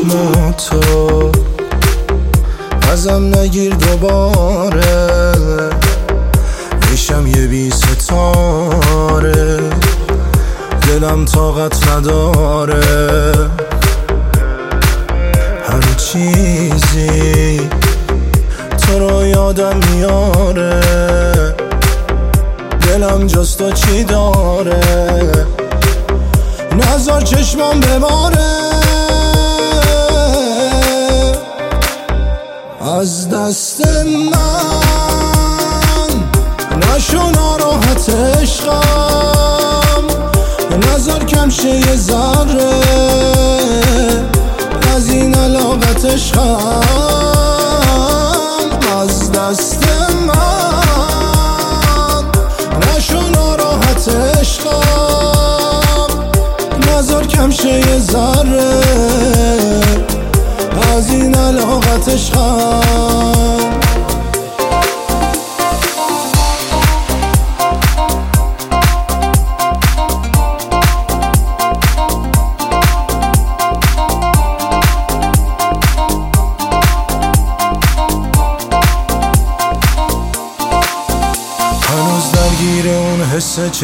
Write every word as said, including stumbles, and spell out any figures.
من و تو، ازم نگیر دوباره، میشم یه بی ستاره، دلم طاقت نداره. هر چیزی تو رو یادم میاره، دلم جز تو چی داره. نذار چشمم بباره، از دست من نشو ناراحت عشقم، نذار کم شه یه ذره از این علاقت عشقم. از دست من نشو ناراحت عشقم، نذار کم شه یه ذره از این علاقت عشقم. هنوز درگیر اون حس